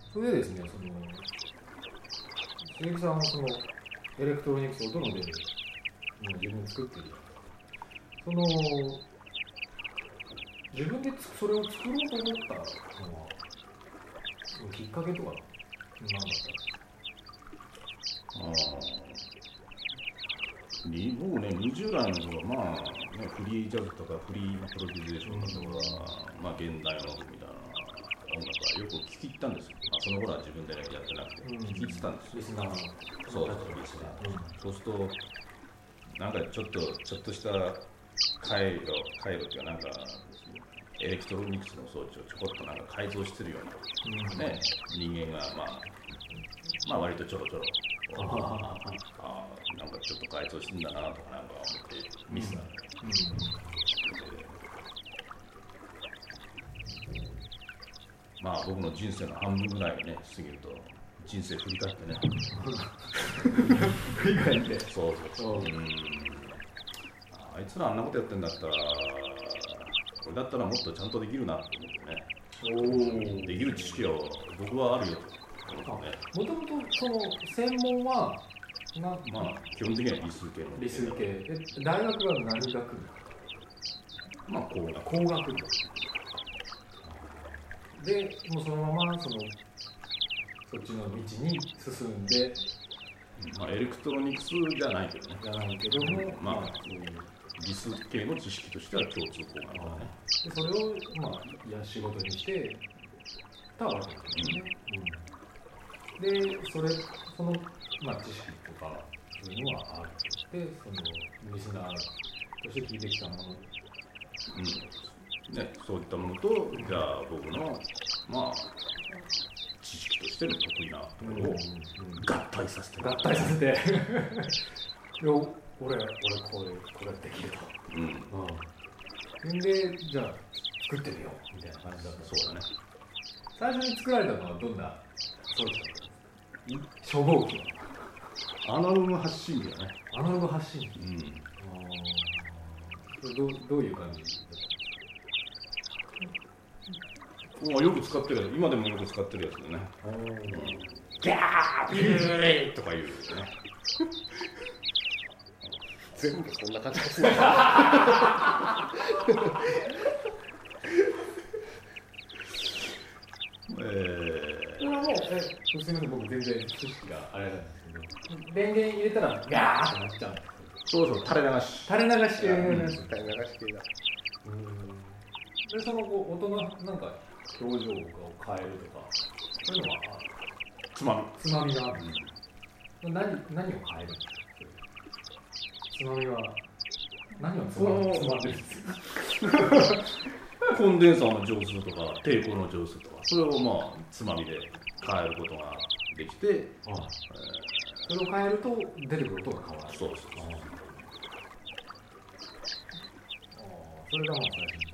それでですね、鈴木さんもエレクトロニクス音の出るもう自分で作ってるじゃん。自分でそれを作ろうと思ったのはそのきっかけとか何だったんですか？ 僕ね、20代の頃は、ね、フリージャズとかフリープロデューセーションとか、現代音楽みたいな音楽はよく聴き入ったんですよ。その頃は自分で、ね、やってなくて、聴き入ってたんですよ。 リスナーのそうリスナー、そうすると、なんかちょっとした回路っていうか、なんかエレクトロニクスの装置をちょこっとなんか改造してるような、ね、人間が、割とちょろちょろ。なんかちょっと改造してんだなとかなんか思って見せた、僕の人生の半分ぐらいね過ぎると人生振り返ってね振り返ってそうあいつらあんなことやってんだったら俺だったらもっとちゃんとできるなと思ってね、できる知識を僕はあるよと思ってね。 もともとその専門は基本的には理数系大学は何学部？工学部でもうそのままそっちの道に進んで、 エレクトロニクスじゃないけどね。 もそういう理数系の知識としては共通項があるからね。 でそれを仕事にしてたわけですよね。でその知識とかそういうのはあって、そのリスナーとして聞いてきたもの、 そういったものと、じゃあ僕の知識としての得意なところを合体させてで俺これできると、でじゃあ作ってみようみたいな感じだった。 そうだね。 最初に作られたのはどんな装置だったんですか？初号機。 アナログ発信機だね。 アナログ発信機。どういう感じ？ よく使ってるやつ、今でもよく使ってるやつだね。ギャーピューとか言うね。 全部そんな感じですね。 それはもうすみません、僕全然知識があれなんですけど、電源入れたらガーッとなっちゃうんです。 そう垂れ流し系のやつ。 垂れ流し系だ。 でその音のなんか表情を変えるとかそういうのはつまみがある。何を変えるんですか？つまみは何をつまんでるんですか？ コンデンサーの上数とか抵抗の上数とか、それをつまみで変えることができて、 それを変えると出てくる音が変わる。 そうそれが最初に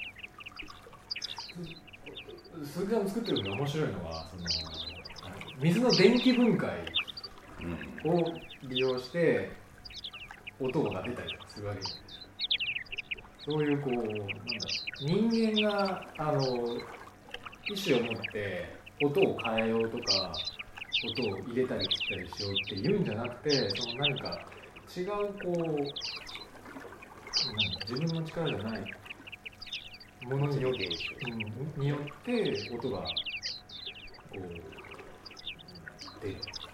鈴木さん作ってるのが面白いのは水の電気分解を利用して音が出たりするわけです。そういう人間が意思を持って音を変えようとか音を入れたり切ったりしようっていうんじゃなくて、何か違う自分の力じゃないものによって音が出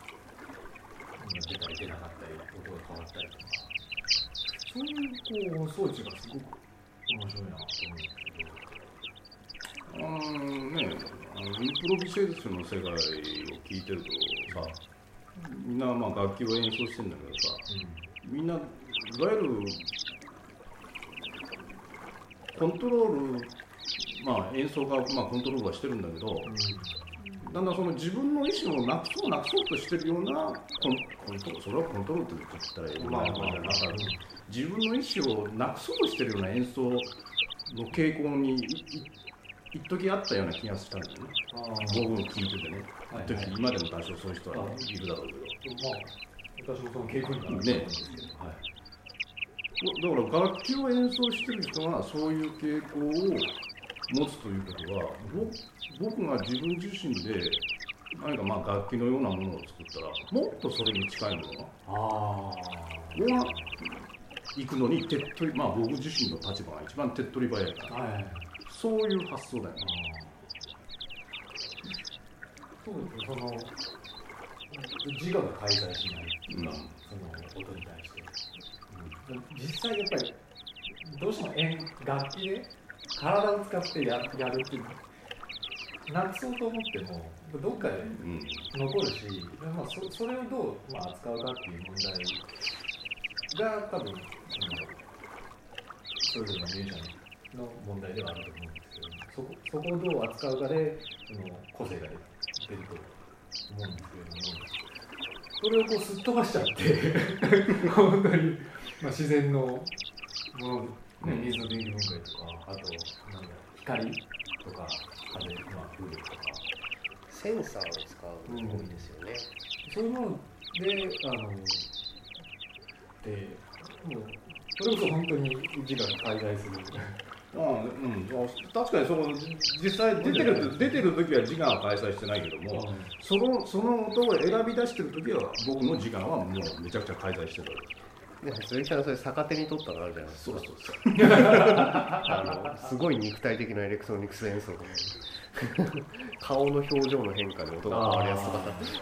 たり出なかったり音が変わったりとか、そういう装置がすごく面白いなと思うんですけど。 インプロビセーションの世界を聞いてるとさ、みんな楽器を演奏してるんだけどさ、みんないわゆるコントロール、演奏家をコントロールはしてるんだけど、だんだんその自分の意思をなくそうとしてるようなそれはコントロールって言ったらいい自分の意思をなくそうとしてるような演奏の傾向に一時あったような気がしたんだよね。僕も聞いててね、今でも多少そういう人はいるだろうけど、私もその傾向にあるんですけど、 だから楽器を演奏してる人がそういう傾向を持つということは、僕が自分自身で何かまあ楽器のようなものを作ったらもっとそれに近いものが行くのに手っ取り、まあ僕自身の立場が一番手っ取り早いから、はいはい、そういう発想だよね。 そうですね、その自我が介在しないっていうか、その音に対して、実際やっぱりどうしても楽器で体を使ってやるっていうなくそうと思ってもどっかで残るし、まあ、それをどう、まあ、扱うかっていう問題が多分それぞれのミュージシャンの問題ではあると思うんですけど、そこをどう扱うかで個性が出ると思うんですけれども、それをこうすっ飛ばしちゃって本当に、まあ、自然のもの、ね、水の電気分解とか、あと光とか風、まあ、風力とかセンサーを使うのが多いですよね、 そういうものでもうそれこそ本当に自我が介在する確かに実際出てる時は自我は開催してないけども、その音を選び出してる時は僕の自我はもうめちゃくちゃ開催してるわけです。 鈴木さんそれ逆手に取ったのあるじゃないですか。 そうすごい肉体的なエレクトロニクス演奏で顔の表情の変化で音が変わりやすか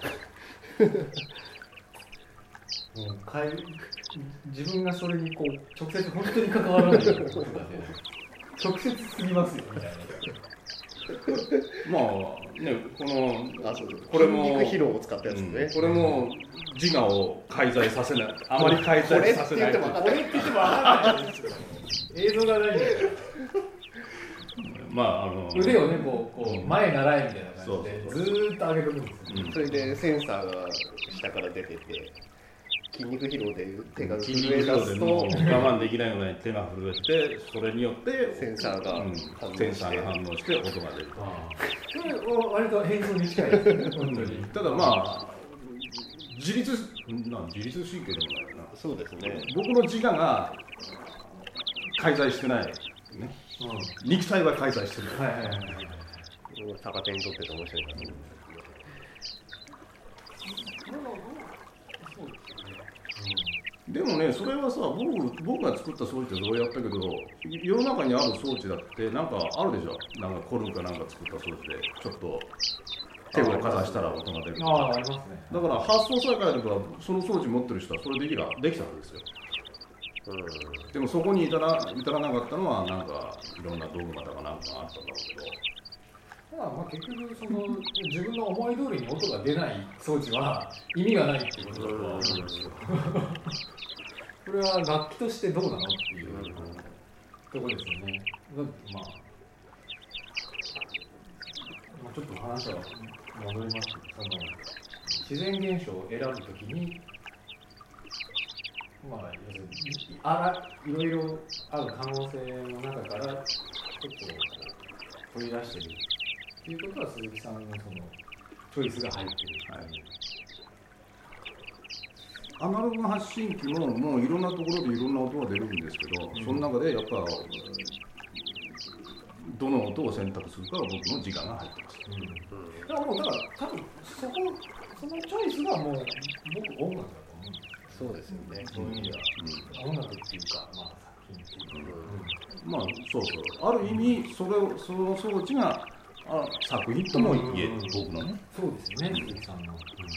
った自分がそれにこう直接本当に関わらないことだね直接すぎますよみたいなまあね、 これも筋肉疲労を使ったやつね、 これも自我を介在させない、あまり介在させない。 これって言っても分からないですよ映像がないんだからまあ腕をねこう前習いみたいな感じでずーっと上げておくんですよ、 それでセンサーが下から出てて筋肉疲労で手が震え出すと我慢できないのに手が震えて、それによってセンサーが反応して音が出る。 それは割と変装に近いですね本当に。 ただまあ自律神経でもないな。 そうですね。 僕の自我が介在してないね。肉体は介在してる。 逆手にとってて面白いなと思うんですでもね、それはさ、僕が作った装置ってそうやったけど、世の中にある装置だってなんかあるでしょ。なんかコルンかなんか作った装置でちょっと手をかざしたら音が出る。 ありますね。 だから発想さえ変えればその装置持ってる人はそれできたわけですよ。でもそこに至らなかったのはなんかいろんな道具またがなんかあったんだろうけど。 まあ結局自分の思い通りに音が出ない装置は意味がないっていうことだと思うんですよ。これは楽器としてどうなのっていうところですよね。まあちょっと話は戻りますけど、自然現象を選ぶときに、まあいろいろある可能性の中からちょっと取り出している。ということは鈴木さんのそのチョイスが入っている、 アナログ発信機ももういろんなところでいろんな音が出るんですけど、その中でやっぱどの音を選択するかは僕の時間が入ってます。 だから多分そのチョイスがもう僕音楽だと思うんです。 そうですよね。 そういう意味では、音楽っていうか、まあ作品っていうか、 まあそうある意味その装置が作品とも言える、僕のね。 そうですよね、鈴木さんの。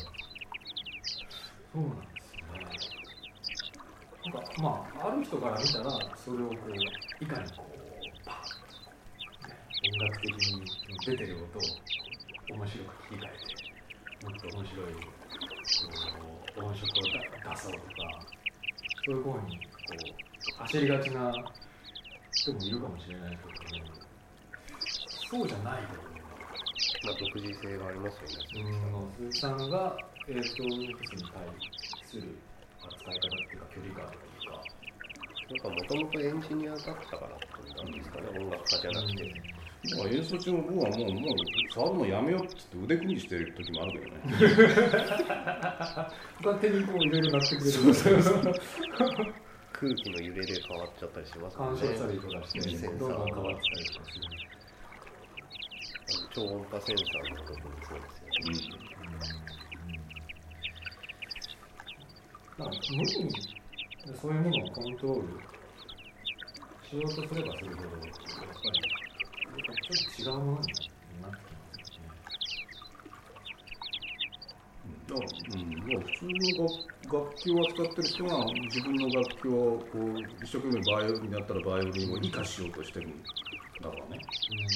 そうなんですよね。なんかまあある人から見たらそれをこういかにこうパッ音楽的に出てる音を面白く切り替えてもっと面白い音色を出そうとか、そういう方にこう走りがちな人もいるかもしれないけど、そうじゃないと思う。 まあ独自性がありますよね。 鈴木さんがエレクトロニクスに対する扱い方っていうか距離感というか、 なんかもともとエンジニアだったからってなんですかね、音楽家じゃなくて。 演奏中も僕はもう触るのやめようって言って腕組みしてる時もあるけどね。 勝手にこういろいろなってくれる。 空気の揺れで変わっちゃったりしますもんね。 干渉したりとかして、どんどん変わってたりとかする。 超音波センサーの部分もそうですよね。 なんか無理にそういうものをコントロールしようとすればするほど、やっぱりちょっと違うものになってきますよね。 普通の楽器を扱ってる人が自分の楽器をこう一生懸命バイオリンだったらバイオリンを生かしようとしてるんだからね。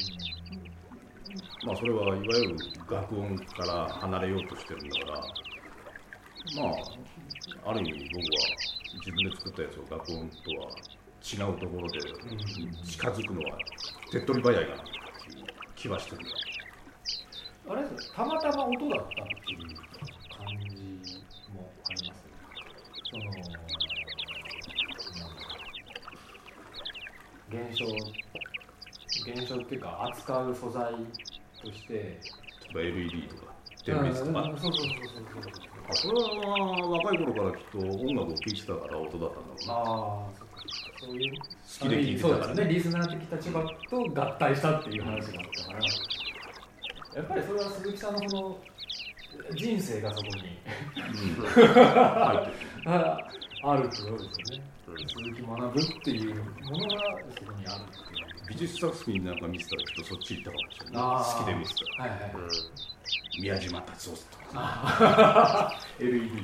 まあそれはいわゆる楽音から離れようとしてるんだから、まあある意味僕は自分で作ったやつを楽音とは違うところで近づくのは手っ取り早いかなっていう気はしてるんだ。 あれですたまたま音だったっていう感じもあります。その現象っていうか扱う素材として例えば LED とか点滅とか、 そうそれは若い頃からきっと音楽を聴いてたから音だったんだろうな。 そういう好きで聴いてたからね。 リスナー的立場と合体したっていう話があったから、やっぱりそれは鈴木さんのその人生がそこにあるってことですよね。鈴木学ぶっていうものがそこにあるっていう。 美術作品なんか見てたらきっとそっち行ったかもしれない。好きで見てたら。宮島達夫とか LED ね、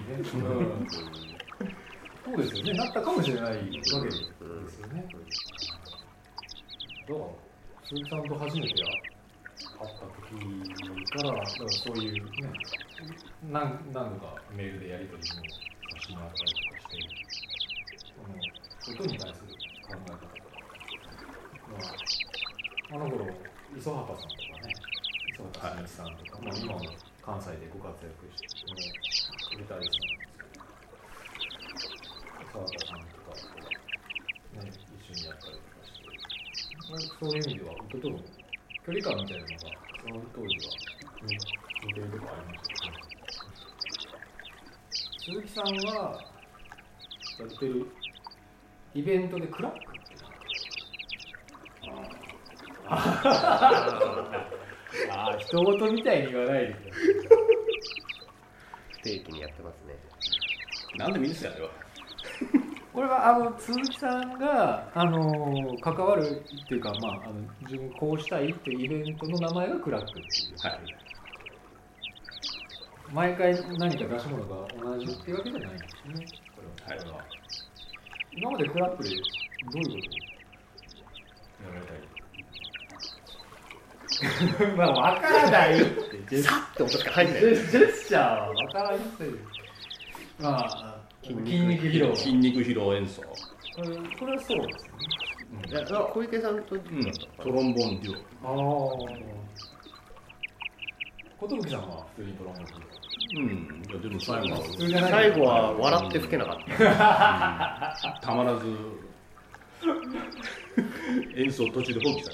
そうですよね、なったかもしれないわけですよね。だから鈴木さんと初めて会った時からそういうね、何度かメールでやり取りもさせてもらったりとかして、音に対する考え方とか、あの頃磯畑さんとかね、磯畑真一さんとか、今も関西でご活躍してギタリストなんですけど、磯畑さんとかと、ね、一緒にやったりとかして、そういう意味では音との距離感みたいなのがその当時は似てるところありましたね。鈴木さんがやってるイベントでクラック人事みたいに言わないでください。 不定期にやってますね。 なんでミスやればこれは鈴木さんが関わるっていうか、自分こうしたいっていうイベントの名前がクラックっていう、毎回何か出し物が同じっていうわけじゃないんですね。これは今までクラックでどういうことをやられたり分からないってさって音しか入んない。 ジェスチャーは分からないって筋肉披露演奏。 これはそうですね。 小池さんとトロンボーンデュオ。小峠さんは普通にトロンボーンデュオ。いやでも最後は笑って吹けなかった。 たまらず演奏途中で放棄した。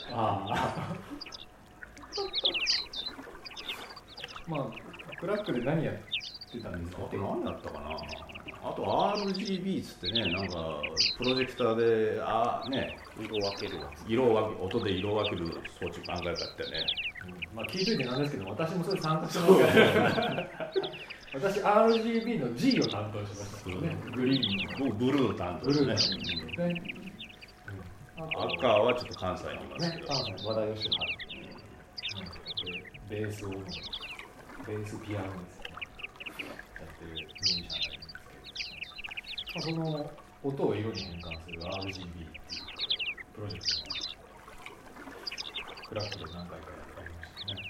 クラックで何やってたんですか？ 何だったかな。あと RGB つってね、なんかプロジェクターで色分けるやつ、音で色分ける装置何回かやってね。 聞いといてなんですけど、私もそれ参加してますから私 RGB の G を担当しましたね。グリーン、 僕ブルー担当ですね。赤はちょっと関西にいますけど、 関西和田義治、ベースピアノですね、やってるミュージシャンがいるんですけど、その音を色に変換する RGB っていうプロジェクトをクラックで何回かやりましたね。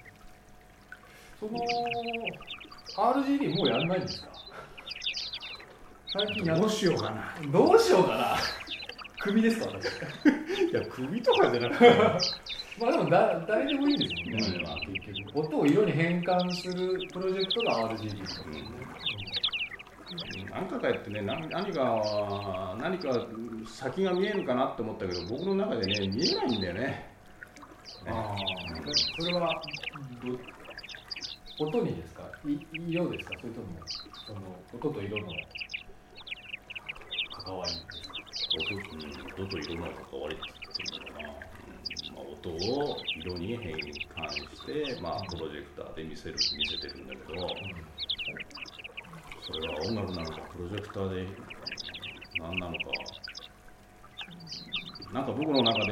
その RGB もうやらないんですか？最近どうしようかな。 首ですか？私いや首とかじゃなくてでも誰でもいいんですよね。結局音を色に変換するプロジェクトが RGB ですね。 何回かやってね、何か先が見えるかなって思ったけど、僕の中でね見えないんだよね。 それは音にですか？色ですか？それともその音と色の関わりですか？ 音と色の関わりって言ってるのかな。 音を色に変換して、まあ、プロジェクターで見せてるんだけど、それは音楽なのかプロジェクターで何なのか、なんか僕の中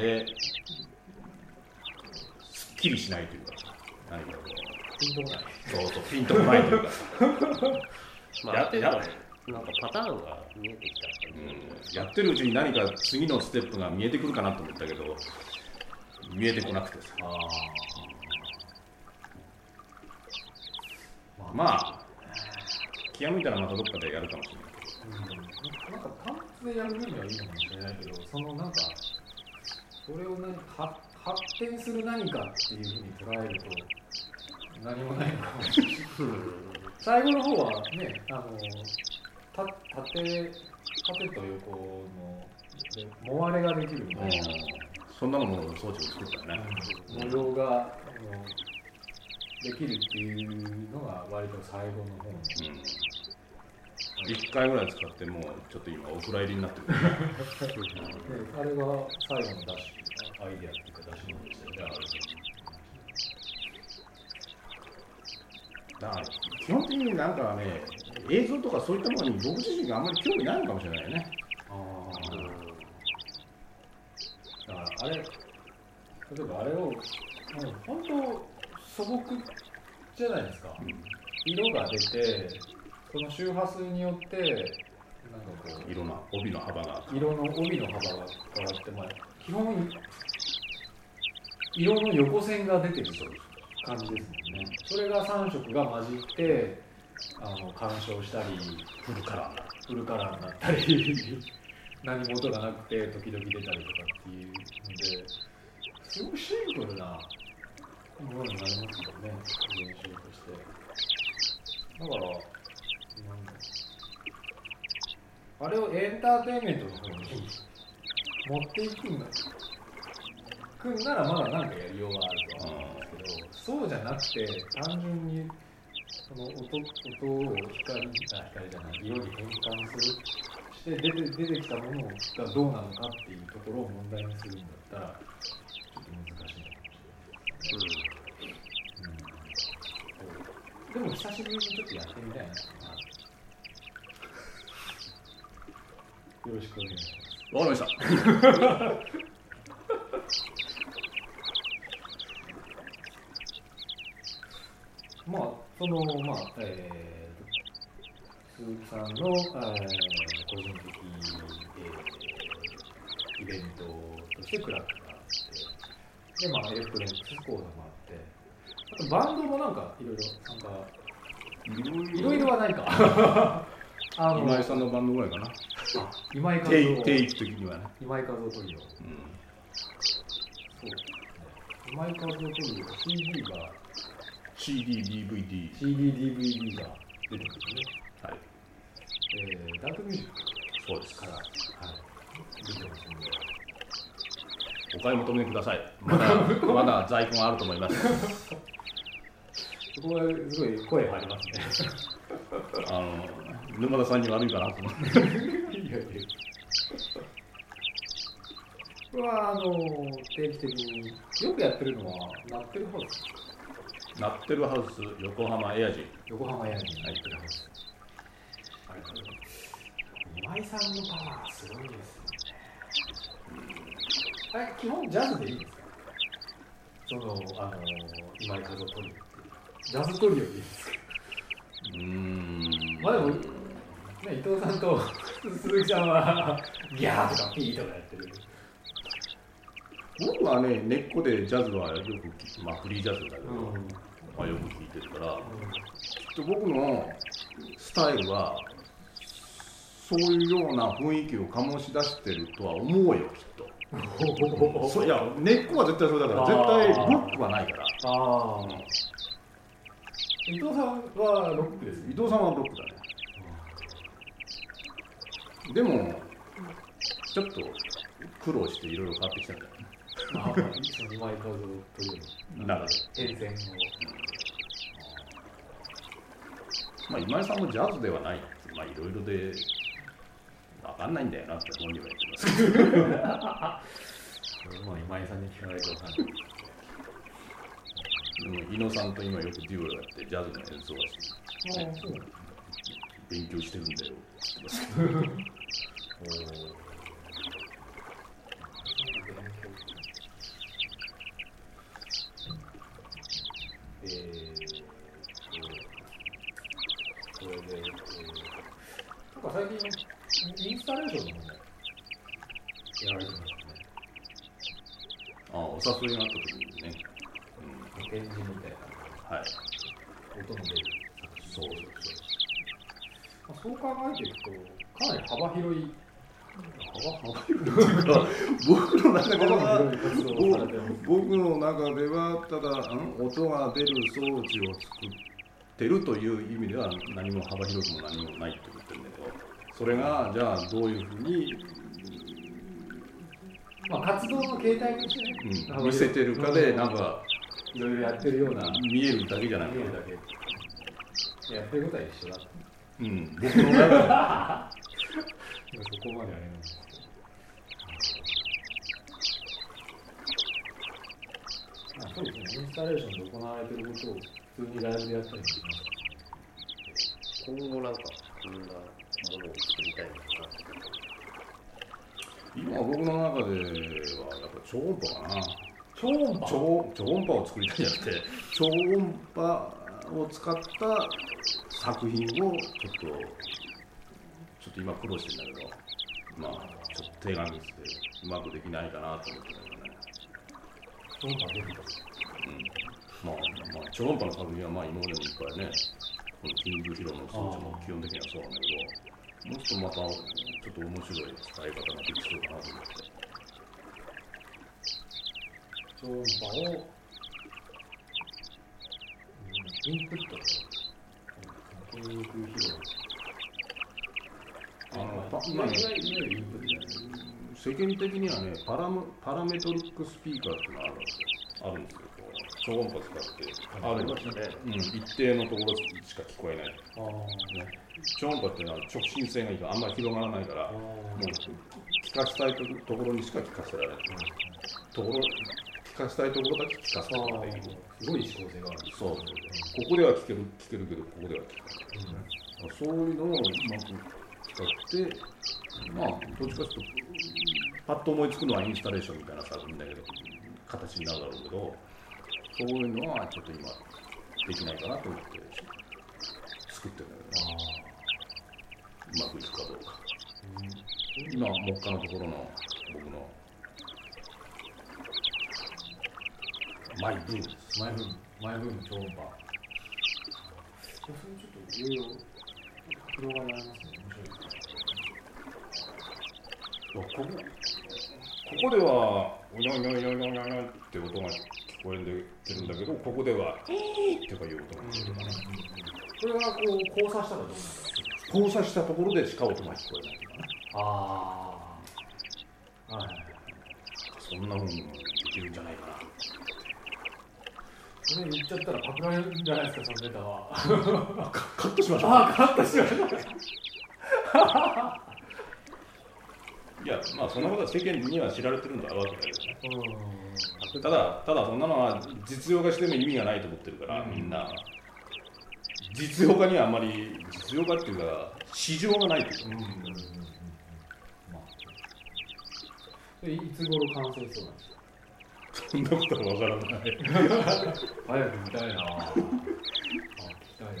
ですっきりしないというか、何かこうピンとこない。 そうピンとこないというかまあ、なんかパターンが見えてきた感じ、やってるうちに何か次のステップが見えてくるかなと思ったけど、見えてこなくてさ。まあ気が向いたらまたどっかでやるかもしれないけど、 なんか単発でやる分にはいいのかもしれないけど、そのなんかそれを発展する何かっていうふうに捉えると何もないのかもしれない。最後の方はね、縦と横のもわれができるみたいな、 そんなのも装置を作ったよね。 模様ができるっていうのが割と最後の方に、 1回ぐらい使ってもうちょっと今お蔵入りになってる、ね、 あれが最後のアイデアっていうか出し物でしたよね。 だから基本的になんかね、映像とかそういったものに僕自身があんまり興味ないのかもしれないよね。 だから例えばあれをもう本当素朴じゃないですか、色が出てその周波数によってなんかこう色の帯の幅が変わって、まあ、基本色の横線が出てる感じですもんね。それが3色が混じって干渉したりフルカラーになったり何も音がなくて時々出たりとかっていうのですごくシンプルなものになりますよね、現象として。だからあれをエンターテインメントの方に持っていくんならまだなんかやりようがあるとは思うんですけど、そうじゃなくて単純にその音を光じゃない色に変換して出てきたものがどうなのかっていうところを問題にするんだったらちょっと難しいのかもしれない。でも久しぶりにちょっとやってみたいな。よろしくお願いします。 わかりました。 まあ鈴木さんの、個人的、イベントとしてクラックがあって、でまあエレクトロニクス講座もあって、あとバンドもなんかいろいろ参加、いろいろはないか。 今井さんのバンドぐらいかな。 今井和夫定期的にはね。 今井和夫トリオ。そう。今井和夫トリオ CD、DVD が出てくるね。 はい。 ダークミュージックそうですから、はい、出てますので。 お買い求めください。まだ在庫があると思います。 そこはすごい声入りますね。 沼田さんに悪いかなと思って。 いやこれは定期的によくやってるのは鳴ってるハウス。 鳴ってるハウス横浜エアジン。 横浜エアジン鳴ってるハウス。あれ今井さんのパワーすごいですよね。基本ジャズでいいですか？今井和夫トリオ。ジャズトリオでいいですか？まあでも、ね、伊藤さんと鈴木さんはギャーとかピーとかやってる。 僕はね、根っこでジャズはよくまあフリージャズだけど、まあ、よく聴いてるから、きっと僕のスタイルはそういうような雰囲気を醸し出してるとは思うよ、きっと。いや、根っこは絶対そうだから、絶対ロックはないから。 伊藤さんはロックです。 伊藤さんはロックだね。でもちょっと苦労していろいろ変わってきたんだよね。 今井和夫というなるほど。 変遷を。 まあ今井さんもジャズではない。まあいろいろで分かんないんだよなって本人は言ってますけど。 今井さんに聞かないと分かんない。 でも伊野さんと今よくデュオやってジャズの演奏はして勉強してるんだよ。 それで、なんか最近インスタレーションのもやられてますね。 ああ、お誘いがあった時にね。 展示みたいな。 はい。 音の出る。 そう。 そう考えていくと、かなり幅広い。 僕の中ではただ音が出る装置を作ってるという意味では何も幅広くも何もないと言ってるんだけど、それがじゃあどういうふうに、 活動の形態としてね、 見せてるかでなんかいろいろやってるような見えるだけじゃないかな。 見えるだけ。やってることは一緒だ。 僕の中でそこまであれなんです。そうですね、インスタレーションで行われていることを普通にライブでやったりします。 今後なんかこんなものを作りたいのかな。 今僕の中ではやっぱ超音波かな。 超音波を作りたいんじゃなくて、超音波を使った作品をちょっと今苦労してるんだけど、ちょっと手がみしてうまくできないかなと思ってるんだよね。 超音波出るんです。 超音波の作品は今までもいっぱいね、このキングヒロの装置も基本的にはそうなんだけど、もうちょっとまたちょっと面白い使い方ができそうかなと思って。 超音波をインプット筋肉疲労いわゆるインプットじゃない。 世間的にはね、パラメトリックスピーカーっていうのがあるんですよ。超音波使って一定のところしか聞こえない。超音波っていうのは直進性がいいからあんまり広がらないから、もう聞かせたいところにしか聞かせられない。聞かせたいところだけ聞かせることができる。 すごい指向性がある。 そう。ここでは聞けるけど、ここでは聞けない。そういうのをうまく使って、どっちかというと、パッと思いつくのはインスタレーションみたいな作品だけど、形になるだろうけど、そういうのはちょっと今できないかなと思って作ってるんだけど、うまくいくかどうか。今、目下のところの僕のマイブームです。 マイブーム超音波。それちょっといろいろ広がりありますね。面白いですね。 ここではおにょにょにょにょにょって音が聞こえてるんだけど、ここではっていう音が聞こえるかな。 これが交差したらどうなるんですか？ 交差したところでしか音が聞こえないかな。そんなもんできるんじゃないかな。 それ言っちゃったらパクられるんじゃないですか、そのネタは。 カットしましょう。 カットしましょう。 いや、そんなことは世間には知られてるんだわけだけどね。ただそんなのは実用化しても意味がないと思ってるから、みんな。実用化にはあんまり、実用化っていうか、市場がないというか。 いつ頃完成そうなんですか？ そんなことはわからない。 早く見たいな。聞きたいな。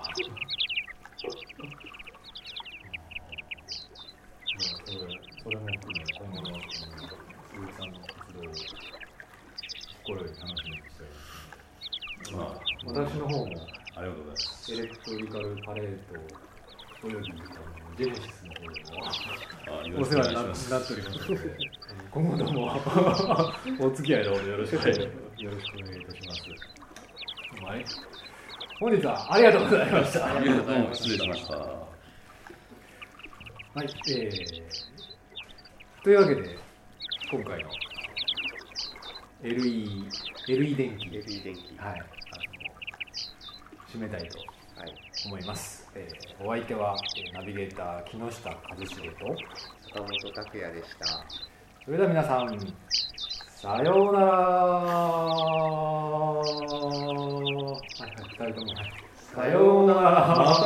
それも含め今後の鈴木さんの活動を心より楽しみにしております。私の方もありがとうございます。 エレクトリカルパレードおよびジェネシスの方でもお世話になっておりますので、今後ともお付き合いのほどよろしくお願いいたします。本日はありがとうございました。 ありがとうございます。失礼しました。 はい、というわけで今回の LE 電気、はい、締めたいと思います。お相手はナビゲーター木下一茂と坂本拓也でした。 それでは皆さんさようなら。はいはい、2人ともはい。さようなら。